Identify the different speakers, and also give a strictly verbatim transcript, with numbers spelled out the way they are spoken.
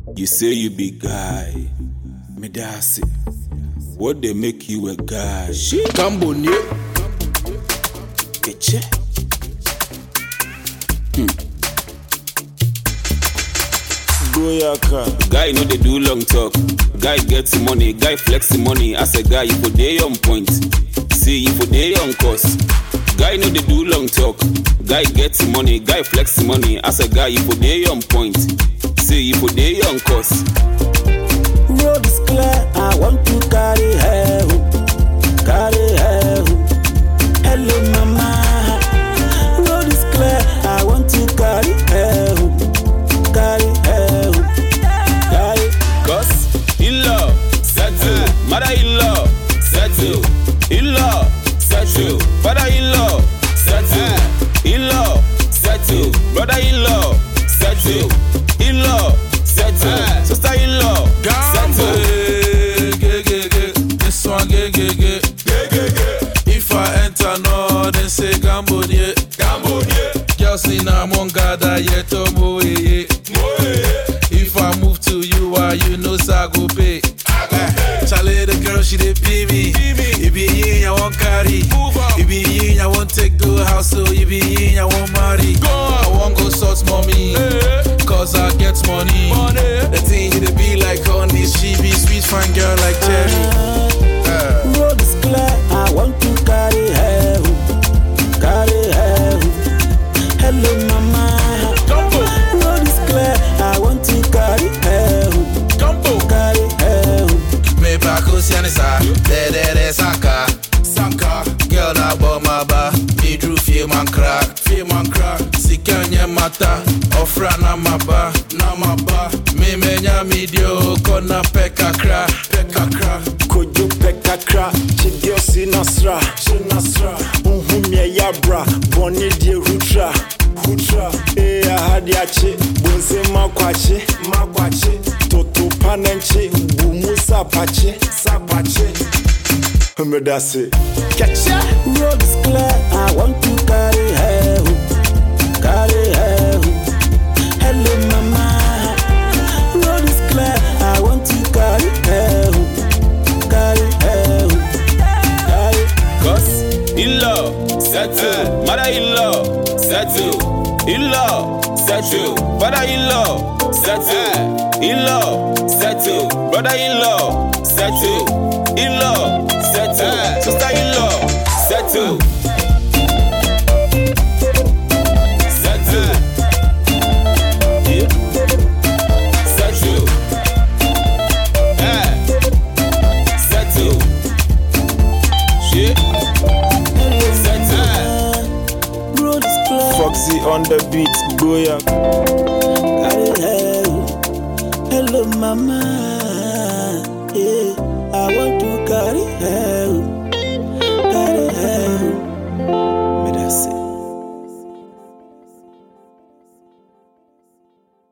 Speaker 1: You say you be guy, me that's it. What they make you a guy? She Cambonye, Keche. Hmm. Goyaka. Guy know they do long talk. Guy gets money. Guy flex the money. As a guy, you put day on point. See you put day on course. Guy know they do long talk. Guy gets money. Guy flex the money. As a guy, you put day on point. See you put day on course.
Speaker 2: Road is clear. I want to carry her. Carry her. Hello, mama. Road is clear. I want to carry her. Carry her. Carry.
Speaker 1: Cause in-law, settle. Mother-in-law, settle. In-law, settle. Father-in-law, settle. In-law, settle. Brother-in-law, settle. In-law, settle. Sister-in-law, settle.
Speaker 3: This one, ge, ge, ge. If I enter, no, then say Cambonye. Girls in a mongada, yet to moe. If I move to you, why you know I go pay. Charlie, the girl, she dey pay me. If be in, I won't carry. If be in, I won't take the house. So if be in, I won't marry. I won't go sort mommy, cause I get money. The thing you be like honey, she be sweet, fine girl like Cherry.
Speaker 2: Uh. Road is clear, I want to carry her. Carry her. Hello, mama.
Speaker 3: Gumbo.
Speaker 2: Road is clear, I want to carry her.
Speaker 3: Gumbo.
Speaker 2: Carry her.
Speaker 3: Me back Oceanisa, de de de Sanka, Sanka. Girl na bomba ba, me drew feel man crack, feel man crack. Sikanya mata, ofra na maba, na maba. Me menya medio, kona peka kra, peka kra.
Speaker 2: Kojo peka kra, chidio sinasra, sinasra. Unhumya yabra, boni die hutra, hutra. Eh ahadi ache, bonze makwache, makwache. Toto panenche, bumu sapache, sapache. Me that's it. Catch ya. Road is clear, I want to carry her, carry her. Hello, mama. Road is clear, I want to carry her, carry her, carry.
Speaker 1: Cause in-law, settle. Mother-in-law, settle. In-law, settle. Father-in-law, settle. In-law, settle. Brother-in-law, settle. In-law, settle. Sister-in-law, settle. Settle. Yeah. Settle. Eh. Settle. Shit. Settle.
Speaker 2: Road is clear.
Speaker 1: Foxy on the beat, Goya.
Speaker 2: Carry her. Hello, mama.